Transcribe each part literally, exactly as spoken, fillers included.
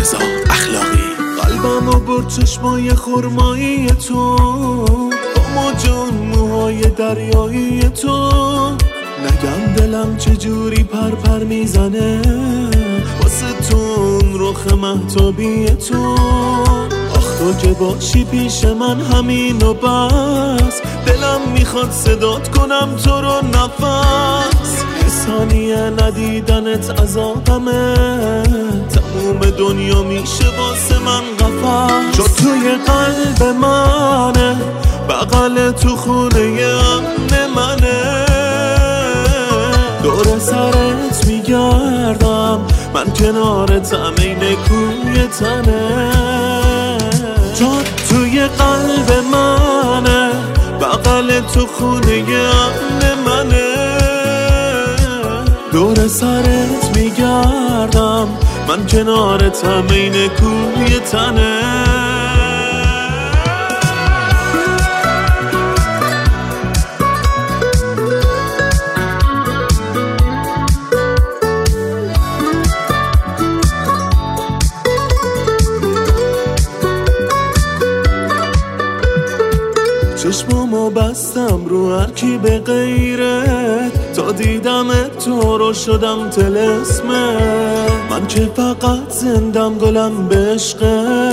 رضا اخلاقی. قلبمو برد چشمای خرمایی تو، با موج اون موهای دریایی تو. نگم دلم چجوری پرپر میزنه واسه تون رخ مهتابی تو. آخ تو که باشی پیش من همینو بس، دلم میخواد صدات کنم تو رو نفس. یه ثانیه ندیدنت عذابمه، تموم دنیا میشه واسه من قفس. چون توی قلب منه، بغل تو خونه امن منه. دور سرت میگردم من کنارتم این کوی تنه. چون توی قلب منه، بغل تو خونه امن منه. دور سرت میگردم من کنارتم این کوی تنه. چشمامو بستم رو هر کی به غیرت، تا دیدم تو رو شدم طلسمه. من که فقط زندم گلم به عشقت.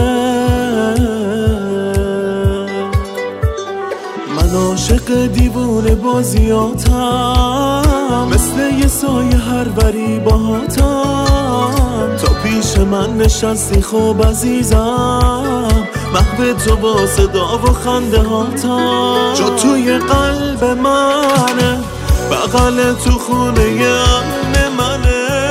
من عاشق دیوونه بازیاتم، مثل یه سایه هر بری باهاتم. تا پیش من نشستی خوب عزیزم، محو تو با صدا و خنده هاتم. جا توی قلب منه، بغل تو خونه امن منه.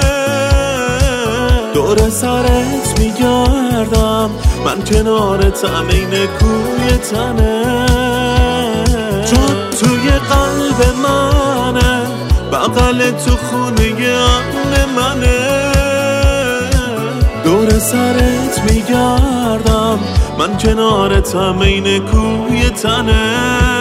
دور سرت میگردم من کنارتم این کوی تنه. جا توی قلب منه، بغل تو خونه امن منه. دور سرت میگردم من کنارتم این کوی تنه.